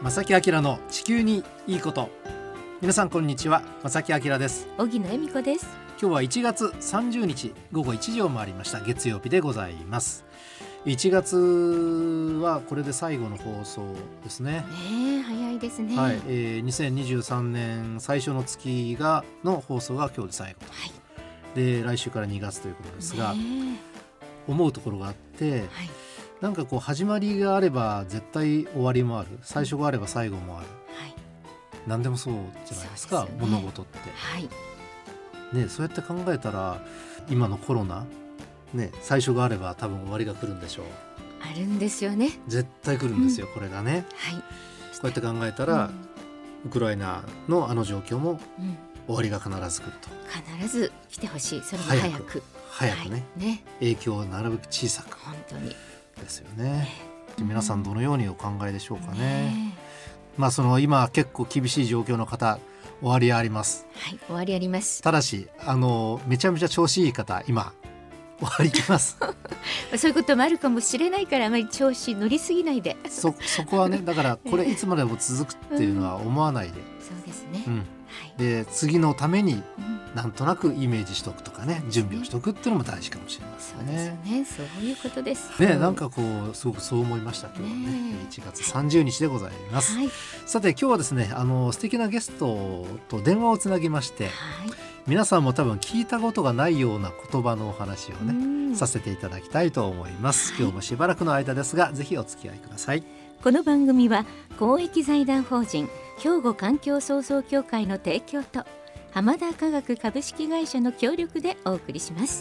正木明の地球にいいこと。皆さんこんにちは、正木明です。 荻野恵美子です。 今日は1月30日午後1時を回りました。月曜日でございます。1月はこれで最後の放送ですね。 早いですね。 はい、2023年最初の月の放送が今日で最後、はい、で来週から2月ということですが、思うところがあって、はい、なんかこう始まりがあれば絶対終わりもある、最初があれば最後もある、はい、何でもそうじゃないですか、物事って、はいね、そうやって考えたら今のコロナね、最初があれば多分終わりが来るんでしょう。 あるんですよね。 絶対来るんですよ、これがね、はい、こうやって考えたら、ウクライナのあの状況も終わりが必ず来ると、 必ず来てほしい。それも早くね、 影響をなるべく小さく、 本当にですよね。皆さんどのようにお考えでしょうかね。まあその今結構厳しい状況の方終わりあります。 はい、終わりあります。 ただしめちゃめちゃ調子いい方今終わりきますそういうこともあるかもしれないから、あまり調子乗りすぎないでそこはね、だからこれいつまでも続くっていうのは思わないで、 そうですね、 で次のためになんとなくイメージしとくとかね、準備をしとくっていうのも大事かもしれませんね。 そうですね、そういうことですね。なんかこうすごくそう思いました。今日はね、1月30日でございます、はい、さて今日はですね、素敵なゲストと電話をつなぎまして、はい、皆さんも多分聞いたことがないような言葉のお話をねさせていただきたいと思います、はい、今日もしばらくの間ですがぜひお付き合いください。 この番組は公益財団法人兵庫環境創造協会の提供と浜田化学株式会社の協力でお送りします。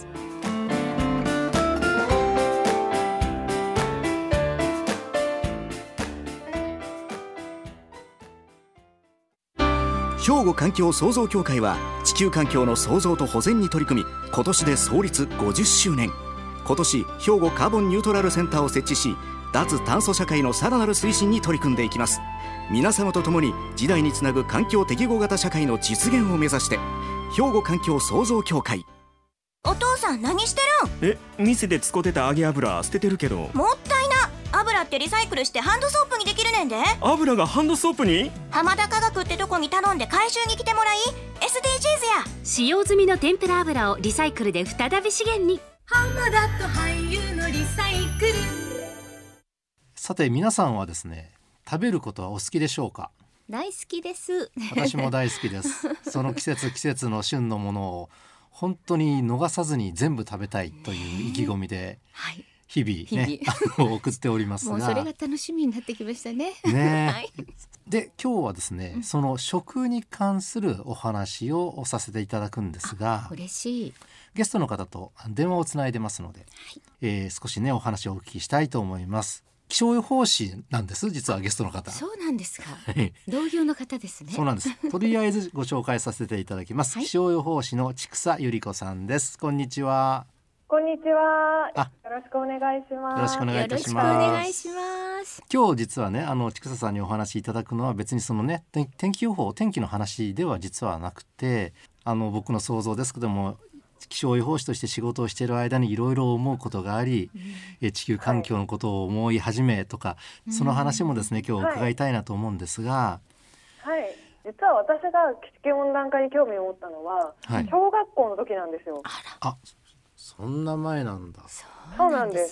兵庫環境創造協会は地球環境の創造と保全に取り組み、今年で創立50周年。今年兵庫カーボンニュートラルセンターを設置し、脱炭素社会のさらなる推進に取り組んでいきます。皆様と共に時代につなぐ環境適合型社会の実現を目指して、兵庫環境創造協会。 お父さん何してるん？ 店で使ってた揚げ油捨ててるけど。 もったいな。油ってリサイクルしてハンドソープにできるねんで。 油がハンドソープに？ 浜田化学ってとこに頼んで回収に来てもらい、 SDGs や。 使用済みの天ぷら油をリサイクルで再び資源に。 浜田と俳優のリサイクル。 さて皆さんはですね、食べることはお好きでしょうか？ 大好きです。 私も大好きですその季節の旬のものを本当に逃さずに全部食べたいという意気込みで、日々ね送っておりますが、 もうそれが楽しみになってきましたね。 はい、で今日はですね、その食に関するお話をさせていただくんですが、 嬉しい。 ゲストの方と電話をつないでますので、少しねお話をお聞きしたいと思います。気象予報士なんです、実はゲストの方。 そうなんですか。同業の方ですね。 そうなんです。とりあえずご紹介させていただきます、気象予報士の千種ゆり子さんです。こんにちは。 こんにちは。よろしくお願いします。 よろしくお願いいたします。 よろしくお願いします。 今日実はね、千種さんにお話しいただくのは別にそのね、天気予報、天気の話では実はなくて、僕の想像ですけども、気象予報士として仕事をしている間にいろいろ思うことがあり、地球環境のことを思い始めとか、その話もですね今日伺いたいなと思うんですが、 実は私が地球温暖化に興味を持ったのは、小学校の時なんですよ。 そんな前なんだ。 そうなんです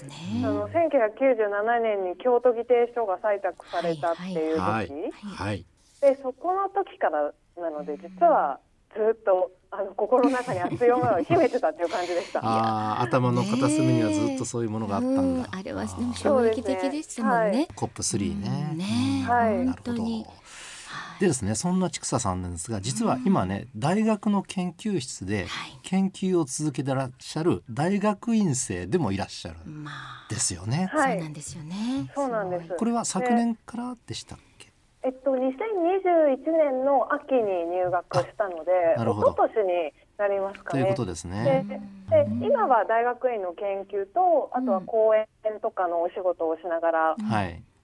。1997年に京都議定書が採択されたっていう時、でそこの時からなので、実はずっと心の中に熱い思いを秘めてたっていう感じでした。 頭の片隅にはずっとそういうものがあったんだ。 あれは衝撃的でしたもんね。 COP3 ね。 本当に。 でですね、そんな千種さんなんですが、実は今ね、大学の研究室で研究を続けてらっしゃる大学院生でもいらっしゃるんですよね。 そうなんですよね。 そうなんです。 これは昨年からでしたっけ ？2021年の秋に入学したので、一昨年になりますかね。 ということですね。 で今は大学院の研究と、あとは講演とかのお仕事をしながら暮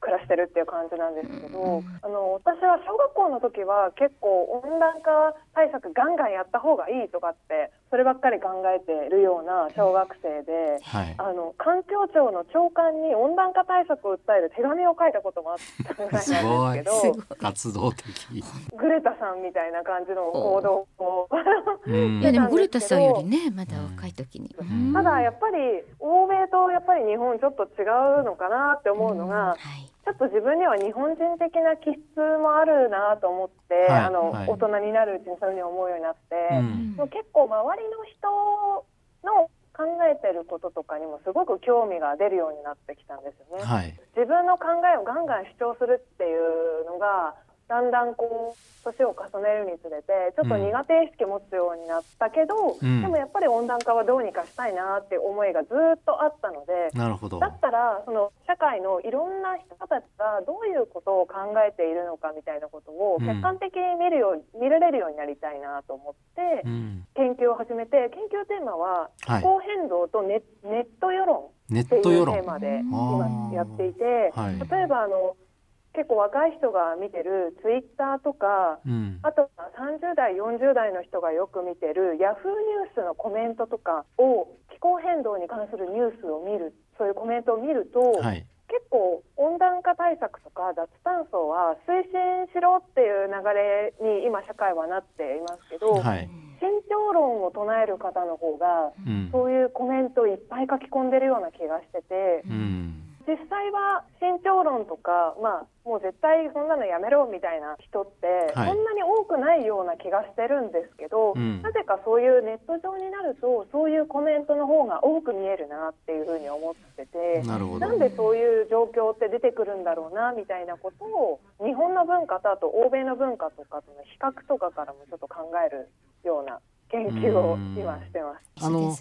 暮らしてるっていう感じなんですけど、私は小学校の時は結構温暖化対策ガンガンやった方がいいとかってそればっかり考えているような小学生で、環境庁の長官に温暖化対策を訴える手紙を書いたこともあったぐらいなんですけど活動的グレタさんみたいな感じの行動をいやでもグレタさんよりねまだ若い時に、 ただやっぱり欧米とやっぱり日本ちょっと違うのかなって思うのが、ちょっと自分には日本人的な気質もあるなと思って、大人になるうちにそういうふうに思うようになって、もう結構周りの人の考えてることとかにもすごく興味が出るようになってきたんですよね、自分の考えをガンガン主張するっていうのがだんだんこう年を重ねるにつれてちょっと苦手意識持つようになったけど、でもやっぱり温暖化はどうにかしたいなっていう思いがずっとあったので、 なるほど。 だったらその社会のいろんな人たちがどういうことを考えているのかみたいなことを客観的に見られるようになりたいなと思って、研究を始めて、研究テーマは気候変動とネット世論っていうテーマで今やっていて、例えば結構若い人が見てるツイッターとか、あとは30代40代の人がよく見てるヤフーニュースのコメントとかを気候変動に関するニュースを見る、そういうコメントを見ると、結構温暖化対策とか脱炭素は推進しろっていう流れに今社会はなっていますけど、慎重論を唱える方の方が、そういうコメントをいっぱい書き込んでるような気がしてて、実際は慎重論とか、もう絶対そんなのやめろみたいな人ってそんなに多くないような気がしてるんですけど、なぜかそういうネット上になるとそういうコメントの方が多く見えるなっていうふうに思ってて、なんでそういう状況って出てくるんだろうなみたいなことを日本の文化とあと欧米の文化とかとの比較とかからもちょっと考えるような研究を今してます。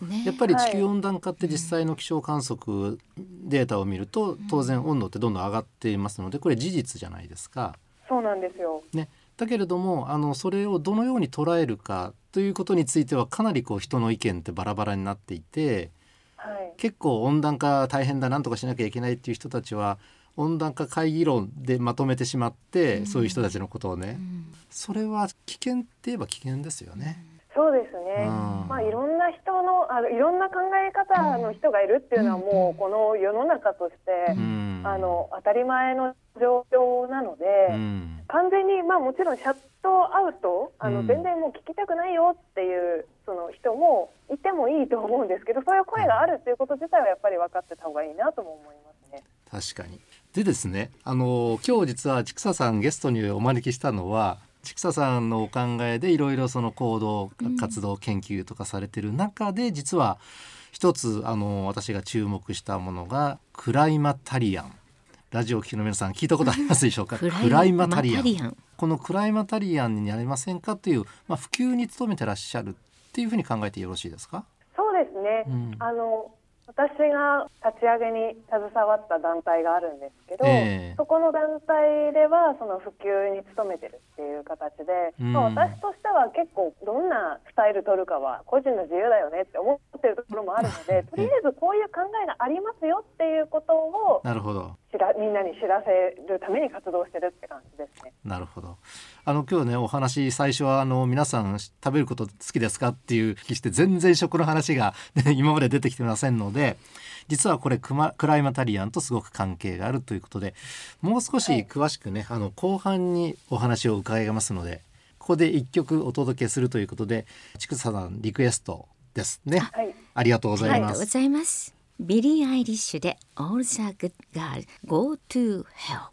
やっぱり地球温暖化って実際の気象観測データを見ると当然温度ってどんどん上がっていますので、これ事実じゃないですか。 そうなんですよ、 だけれどもそれをどのように捉えるかということについてはかなり人の意見ってバラバラになっていて、結構温暖化大変だなんとかしなきゃいけないっていう人たちは温暖化会議論でまとめてしまって、そういう人たちのことをね、それは危険って言えば危険ですよね。 そうですね、いろんな人のいろんな考え方の人がいるっていうのはもうこの世の中として、当たり前の状況なので、完全にもちろんシャットアウト全然もう聞きたくないよっていうその人もいてもいいと思うんですけど、そういう声があるっていうこと自体はやっぱり分かってた方がいいなとも思いますね。 確かに。でですね、今日実は千草さんゲストにお招きしたのは、千草さんのお考えでいろいろその行動活動研究とかされてる中で、実は一つ私が注目したものがクライマタリアン。ラジオを聴きの皆さん聞いたことありますでしょうか。クライマタリアン。このクライマタリアンになりませんかという、普及に努めてらっしゃるっていうふうに考えてよろしいですか。 そうですね、私が立ち上げに携わった団体があるんですけど、そこの団体ではその普及に努めてるっていう形で、私としては結構どんなスタイル取るかは個人の自由だよねって思ってるところもあるのでとりあえずこういう考えがありますよっていうことをみんなに知らせるために活動してるって感じですね。 なるほど。今日ねお話最初は皆さん食べること好きですかっていう聞きして全然食の話が今まで出てきてませんので、実はこれクライマタリアンとすごく関係があるということで、もう少し詳しくね、後半にお話を伺いますので、ここで1曲お届けするということで、千草さんリクエストですね。ありがとうございます。 ありがとうございます。ビリー・アイリッシュで All the Good Girls Go to Hell。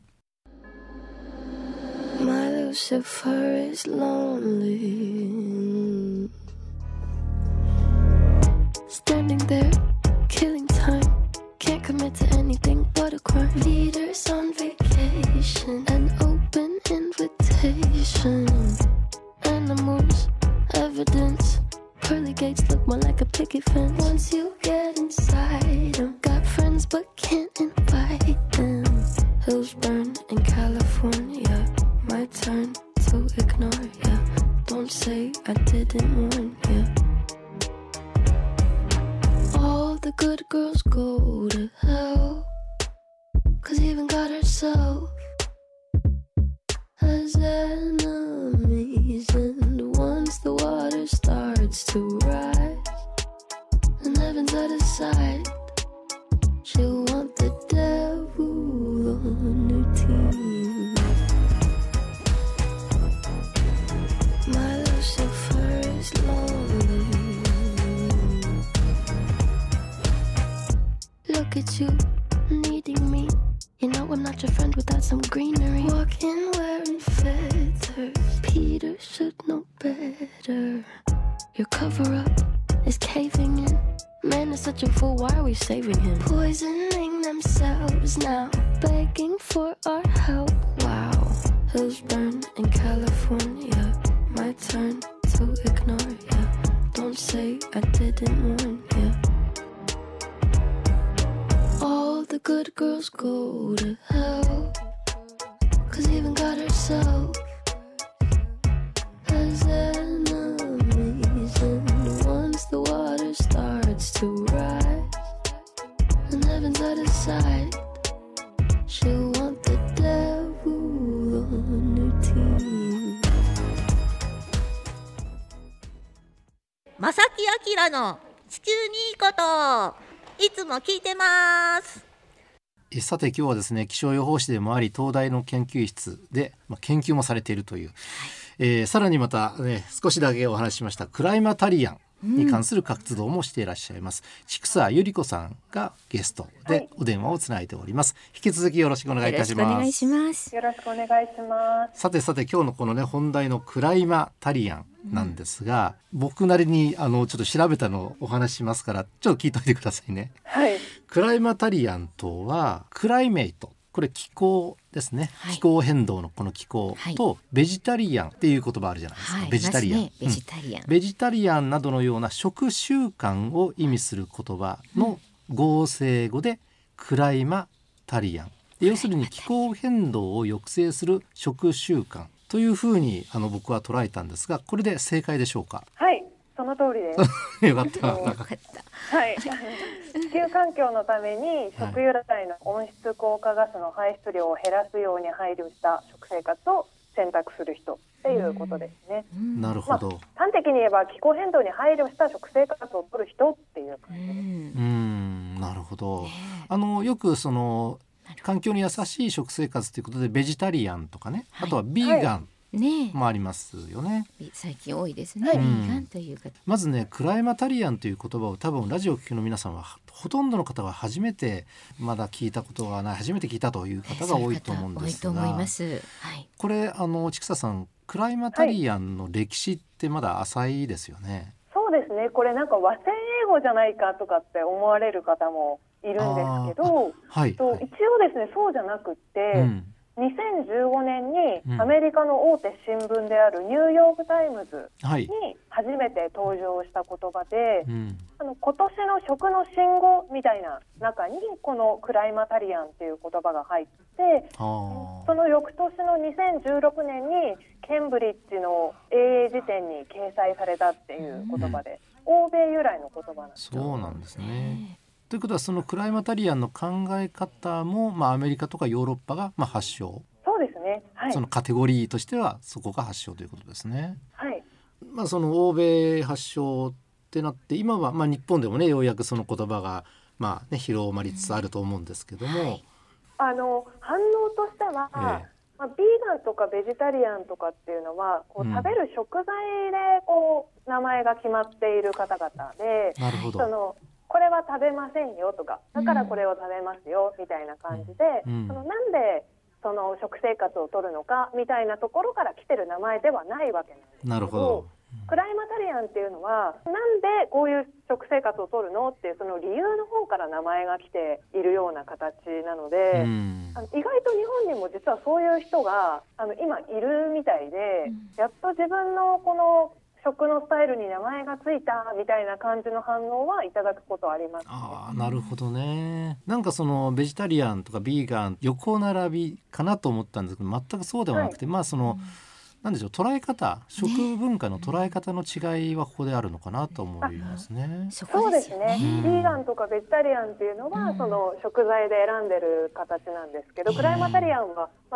My Lucifer is lonely, standing there killing time, can't commit to anything but a crime. Leaders on vacation, an open invitation, animals, evidence, pearly gates look more like a picket fence. Once you get inside them, got friends but can't invite them. Hills burn in California, my turn to ignore ya. Don't say I didn't warn ya. All the good girls go to hell, 'cause even God herself enemies, and once the water starts to rise and heaven's out of sight, she'll want the devil on her team. My love so far is lonely. Look at you, needing me. You know I'm not your friend without some greenery. Walking wearing feathers, Peter should know better. Your cover-up is caving in. Man is such a fool, why are we saving him? Poisoning themselves now, begging for our help. Wow, hills burn in California. My turn to ignore ya. Don't say I didn't warn ya. All the good girls go to hell, 'cause even God herself has enemies. And once the water starts to rise and heaven's out of sight, she'll want the devil on her team. 正木明の地球にいいこと、いつも聞いてます。 さて今日はですね、気象予報士でもあり東大の研究室で、研究もされているという、さらにまた、少しだけお話ししましたクライマタリアンに関する活動もしていらっしゃいます、千草ゆり子さんがゲストでお電話をつないでおります、引き続きよろしくお願いいたします。 よろしくお願いします。 よろしくお願いします。 さて今日のこのね本題のクライマタリアンなんですが、僕なりにちょっと調べたのをお話ししますからちょっと聞いといてくださいね。 はい。 クライマタリアンとはクライメイト、これ気候ですね、気候変動のこの気候と、ベジタリアンっていう言葉あるじゃないですか、ベジタリアン、ベジタリアンなどのような食習慣を意味する言葉の合成語でクライマタリアン、要するに気候変動を抑制する食習慣というふうに僕は捉えたんですが、これで正解でしょうか？ はい、その通りです。 よかった。 はい、地球環境のために食由来の温室効果ガスの排出量を減らすように配慮した食生活を選択する人っていうことですね。 なるほど。 端的に言えば気候変動に配慮した食生活をとる人っていう感じです。 なるほど。よくその環境に優しい食生活ということでベジタリアンとかね、あとはビーガンもありますよね。 最近多いですね、ビーガンというか。 まずね、クライマタリアンという言葉を多分ラジオを聞きの皆さんはほとんどの方は初めてまだ聞いたことがない、初めて聞いたという方が多いと思うんですが、 多いと思います。 これ千草さん、クライマタリアンの歴史ってまだ浅いですよね。 そうですね。これなんか和製英語じゃないかとかって思われる方もいるんですけど、一応ですね、そうじゃなくて、2015年にアメリカの大手新聞であるニューヨークタイムズに初めて登場した言葉で、今年の食の信号みたいな中にこのクライマタリアンっていう言葉が入って、その翌年の2016年にケンブリッジの英英辞典に掲載されたっていう言葉で、欧米由来の言葉なんです。 そうなんですね。ということはそのクライマタリアンの考え方も、アメリカとかヨーロッパが発祥。 そうですね、はい、 そのカテゴリーとしてはそこが発祥ということですね。 はい。 その欧米発祥ってなって今は、日本でもねようやくその言葉が、広まりつつあると思うんですけども、 反応としては、ビーガンとかベジタリアンとかっていうのはこう食べる食材でこう名前が決まっている方々で、 なるほど。 これは食べませんよとか、だからこれを食べますよみたいな感じで、なんでその食生活をとるのかみたいなところから来てる名前ではないわけなんですけど、 なるほど。 クライマタリアンっていうのはなんでこういう食生活をとるのっていうその理由の方から名前が来ているような形なので、意外と日本にも実はそういう人が今いるみたいで、やっと自分のこの食のスタイルに名前がついたみたいな感じの反応はいただくことあります、ね。 なるほどね。なんかそのベジタリアンとかビーガン横並びかなと思ったんですけど、全くそうではなくて、なんでしょう、捉え方、食文化の捉え方の違いはここであるのかなと思いますね。 そうですね。ビーガンとかベジタリアンっていうのは、その食材で選んでる形なんですけど、クライマタリアンは、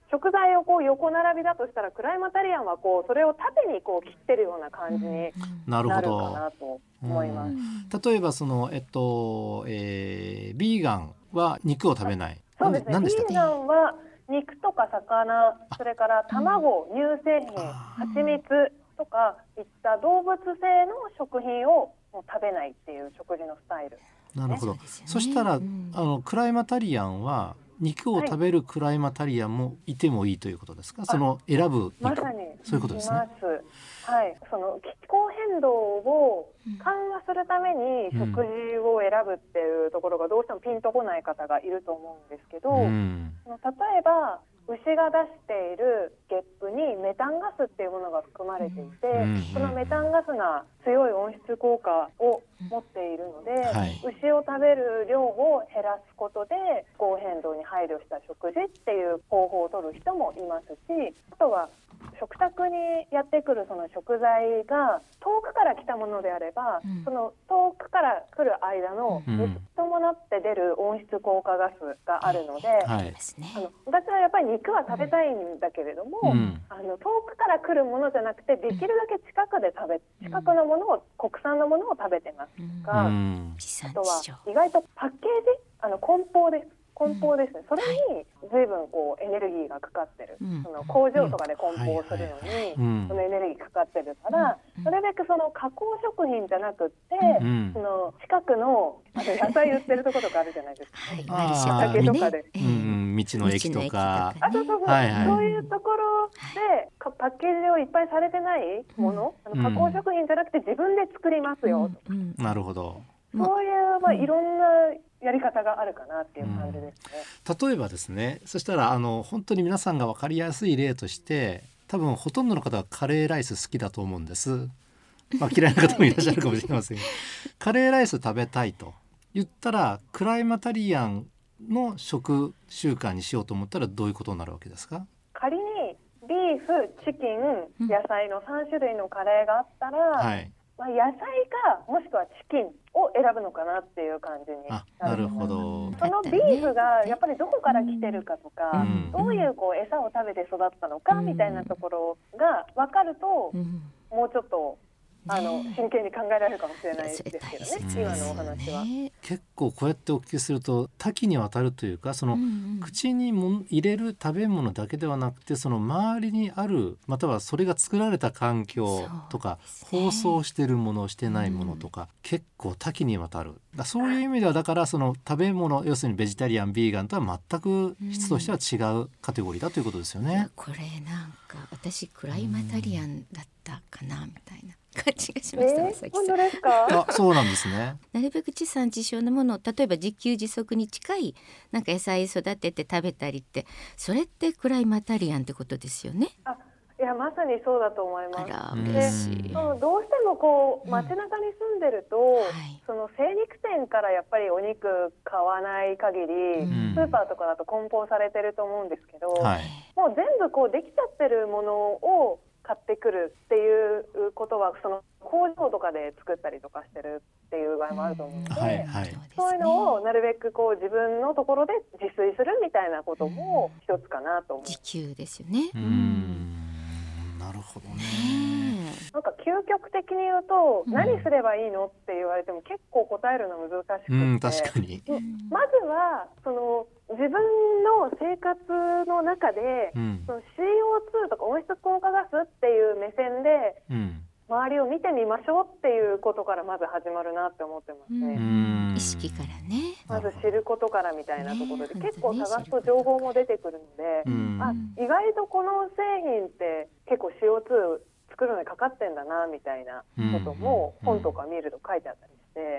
食材をこう横並びだとしたらクライマタリアンはこうそれを縦にこう切ってるような感じになるかなと思います。 例えばその、ビーガンは肉を食べない。 そうですね。ビーガンは肉とか魚、それから卵、乳製品、蜂蜜とかいった動物性の食品をもう食べないっていう食事のスタイル、ね。 なるほど。そしたら、クライマタリアンは肉を食べるクライマタリアンもいてもいいということですか？その選ぶ肉、 まさにそういうことですね。 はい、その気候変動を緩和するために食事を選ぶっていうところがどうしてもピンとこない方がいると思うんですけど、例えば牛が出しているゲップにメタンガスっていうものが含まれていて、そのメタンガスが強い温室効果を持っているので、牛を食べる量を減らすことで気候変動に配慮した食事っていう方法を取る人もいますし、あとは食卓にやってくるその食材が遠くから来たものであれば、その遠くから来る間の熱伴って出る温室効果ガスがあるので、私はやっぱり肉は食べたいんだけれども、遠くから来るものじゃなくてできるだけ近くのものを国産のものを食べてますが、あとは意外とパッケージ、梱包ですね。それに随分こうエネルギーがかかってる、その工場とかで梱包するのにそのエネルギーかかってるから、なるべくその加工食品じゃなくって、その近くの野菜売ってるところとかあるじゃないですか。畑とかで、 道の駅とか、 そういうところでパッケージをいっぱいされてないもの、加工食品じゃなくて自分で作りますよとか、 なるほど。 そういう、いろんなやり方があるかなっていう感じですね。 例えばですね、そしたら本当に皆さんが分かりやすい例として、多分ほとんどの方はカレーライス好きだと思うんです。嫌いな方もいらっしゃるかもしれません。カレーライス食べたいと言ったら、クライマタリアンの食習慣にしようと思ったらどういうことになるわけですか？ 仮にビーフ、チキン、野菜の3種類のカレーがあったら、野菜かもしくはチキンを選ぶのかなっていう感じになるほど。そのビーフがやっぱりどこから来てるかとか、どういう餌を食べて育ったのかみたいなところが分かると、もうちょっと真剣に考えられるかもしれないですけどね、今のお話は。 結構こうやってお聞きすると多岐にわたるというか、その口に入れる食べ物だけではなくて、その周りにある、またはそれが作られた環境とか、包装してるものしてないものとか、結構多岐にわたる。そういう意味では、だからその食べ物、要するにベジタリアン、ビーガンとは全く質としては違うカテゴリーだということですよね。 これなんか私クライマタリアンだったかなみたいな感じがしましたね。 本当ですか？ そうなんですね。 なるべく地産地消のものを、例えば自給自足に近いなんか野菜育てて食べたりって、それってクライマタリアンってことですよね。 いや、まさにそうだと思います。 嬉しい。 どうしてもこう街中に住んでると、その精肉店からやっぱりお肉買わない限り、スーパーとかだと梱包されてると思うんですけど、もう全部こうできちゃってるものを買ってくるっていうことは、その工場とかで作ったりとかしてるっていう場合もあると思うので、そういうのをなるべくこう自分のところで自炊するみたいなことも一つかなと思う。 自給ですよね。 なるほどね。 なんか究極的に言うと、何すればいいのって言われても結構答えるの難しくて、 確かにまずはその自分の生活の中で、その CO2 とか温室効果ガスっていう目線で、周りを見てみましょうっていうことからまず始まるなって思ってますね。 意識からね、 まず知ることからみたいなところで、結構探すと情報も出てくるので、意外とこの製品って結構 CO2 作るのにかかってんだなみたいなことも本とか見ると書いてあったりして、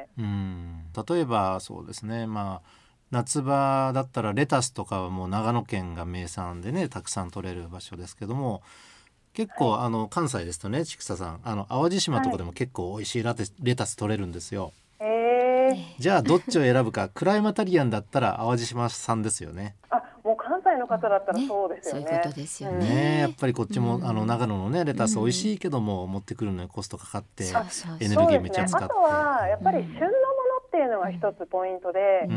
例えばそうですね、夏場だったらレタスとかはもう長野県が名産でね、たくさん取れる場所ですけども、結構関西ですとね、千種さん淡路島とかでも結構美味しいレタス取れるんですよ。じゃあどっちを選ぶか。クライマタリアンだったら淡路島産ですよね。 もう関西の方だったらそうですよね。 そういうことですよね。 やっぱりこっちも長野のねレタス美味しいけども、持ってくるのにコストかかってエネルギーめっちゃ使って、 あとはやっぱり旬のものっていうのが一つポイントで、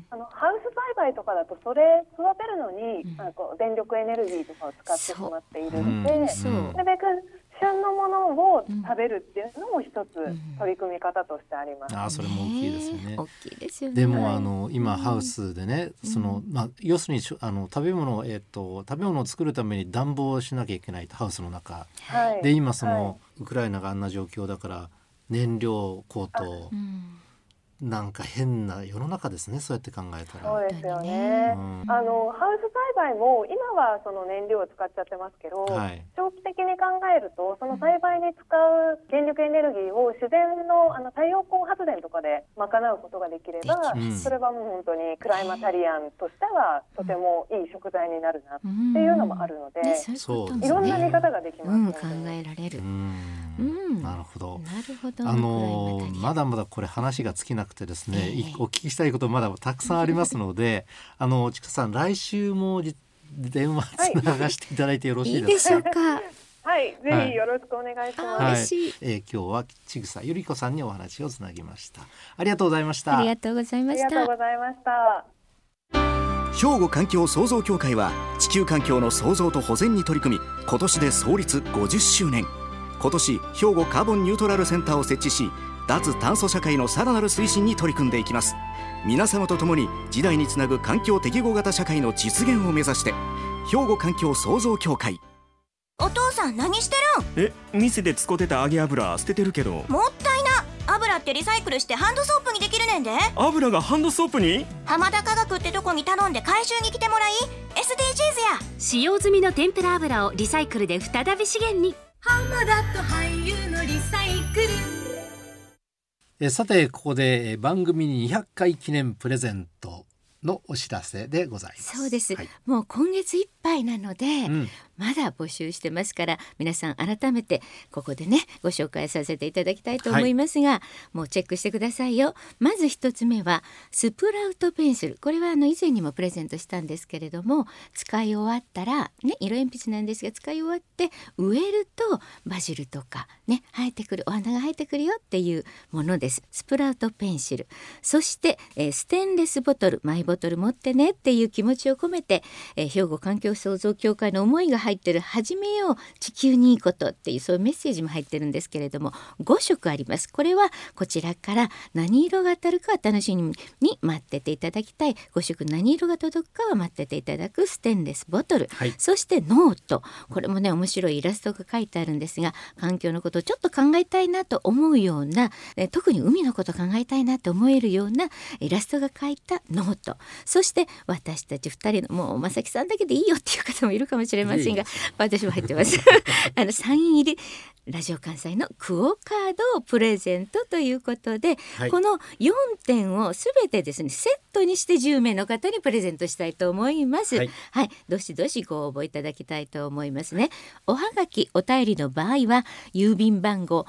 ハウス栽培とかだとそれ育てるのに、電力エネルギーとかを使ってしまっているので、なるべく旬のものを食べるっていうのも一つ取り組み方としてあります。 それも大きいですよね。 大きいですよね。 でも今ハウスでね、要するに食べ物を作るために暖房をしなきゃいけないと、ハウスの中、で今ウクライナがあんな状況だから燃料高騰、なんか変な世の中ですね、そうやって考えたら。 そうですよね。ハウス栽培も今はその燃料を使っちゃってますけど、長期的に考えるとその栽培に使う電力エネルギーを自然の太陽光発電とかで賄うことができれば、それはもう本当にクライマタリアンとしてはとてもいい食材になるなっていうのもあるので、いろんな見方ができますね。 考えられる。 なるほど。まだまだこれ話が尽きなくてですね、お聞きしたいことまだたくさんありますので、ちかさん来週も電話つながしていただいてよろしいですか？ いいでしょうか？ はい、ぜひよろしくお願いします。 今日はちぐさゆり子さんにお話をつなぎました。ありがとうございました。 ありがとうございました。 ありがとうございました。 兵庫環境創造協会は地球環境の創造と保全に取り組み、今年で創立50周年。今年兵庫カーボンニュートラルセンターを設置し、脱炭素社会のさらなる推進に取り組んでいきます。皆様と共に時代につなぐ環境適合型社会の実現を目指して、兵庫環境創造協会。 お父さん何してるん？店で使ってた揚げ油捨ててるけど。 もったいな。油ってリサイクルしてハンドソープにできるねんで。 油がハンドソープに？ 浜田化学ってとこに頼んで回収に来てもらい、 SDGs や。 使用済みの天ぷら油をリサイクルで再び資源に。 浜田と俳優のリサイクル。 さてここで番組に200回記念プレゼントのお知らせでございます。 そうです、もう今月いっぱいなので、まだ募集してますから、皆さん改めてここでねご紹介させていただきたいと思いますが、もうチェックしてくださいよ。まず一つ目はスプラウトペンシル。これは以前にもプレゼントしたんですけれども、使い終わったらね、色鉛筆なんですが、使い終わって植えるとバジルとかね生えてくる、お花が生えてくるよっていうものです。スプラウトペンシル。そして、ステンレスボトル、マイボトル持ってねっていう気持ちを込めて、兵庫環境創造協会の思いが入ってる始めよう地球にいいことっていう、そういうメッセージも入ってるんですけれども、5色あります。これはこちらから何色が当たるかは楽しみに待ってていただきたい。5色何色が届くかは待ってていただくステンレスボトル、そしてノート。これもね面白いイラストが書いてあるんですが、環境のことをちょっと考えたいなと思うような、特に海のことを考えたいなと思えるようなイラストが書いたノート。そして私たち2人の、もう正木さんだけでいいよっていう方もいるかもしれませんが、私も入ってますサイン入りラジオ関西のクオカードをプレゼントということで、この4点をすべてですねセットにして10名の方にプレゼントしたいと思います。どしどしご応募いただきたいと思いますね。おはがきお便りの場合は郵便番号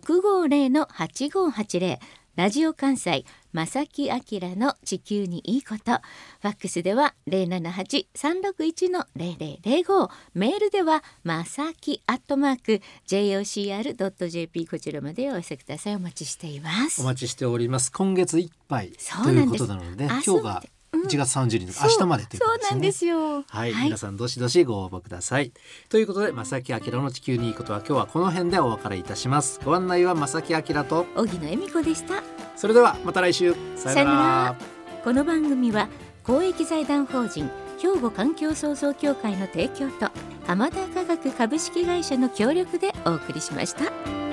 650-8580、ラジオ関西正木明の地球にいいこと。ファックスでは 078-361-0005、メールではまさき@jocr.jp、 こちらまでお寄せください。お待ちしています。 お待ちしております。今月いっぱいということなので、今日が1月30日、明日までということですね。 そうなんですよ。 皆さんどしどしご応募ください。ということで、正木明の地球にいいことは今日はこの辺でお別れいたします。ご案内は正木明と荻野恵美子でした。 それではまた来週。さよなら。 この番組は公益財団法人兵庫環境創造協会の提供と浜田化学株式会社の協力でお送りしました。